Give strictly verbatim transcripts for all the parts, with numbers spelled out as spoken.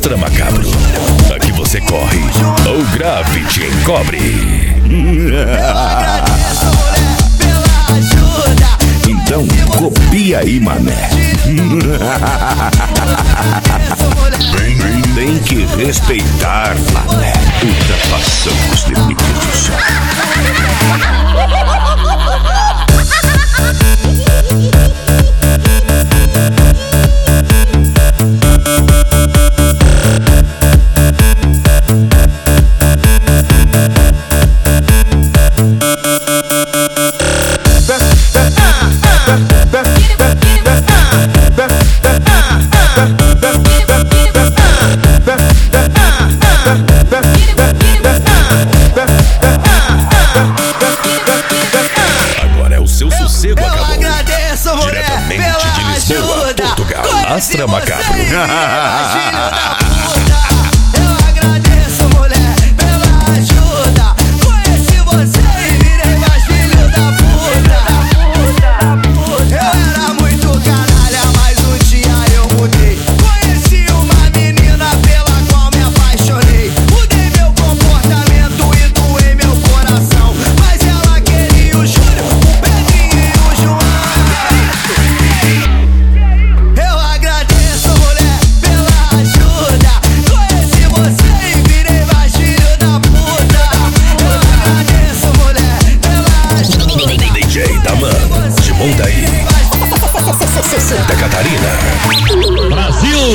Astra Macabro. Aqui você corre, ou grave te encobre. Então copia aí, mané. Tem que respeitar, mané. Ultrapassando os limites. Agora é o seu sossego eu acabou. Agradeço, mulher, diretamente de Lisboa, ajuda. Portugal. Astra Macabro. Eu agradeço, mulher, pela ajuda. Conheci você e virei mais filho da puta. Eu era muito canalha, mas um dia eu mudei. Conheci uma menina pela qual me apaixonei. Mudei meu comportamento e doei meu coração. Mas ela queria o Júnior, o Pedrinho e o João. Eu agradeço, mulher, pela ajuda. Conheci você e virei mais filho da puta. Eu agradeço, mulher, pela ajuda. D J Daman, de Mondaí, Santa Catarina. Brasil!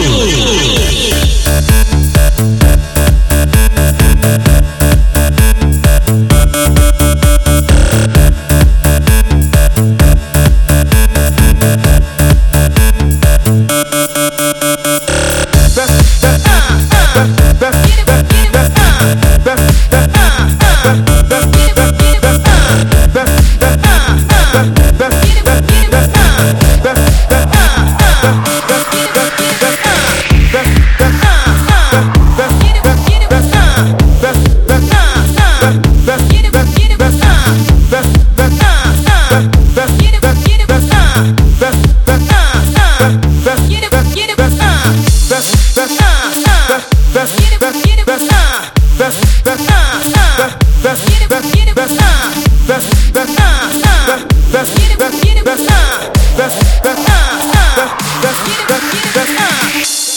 Get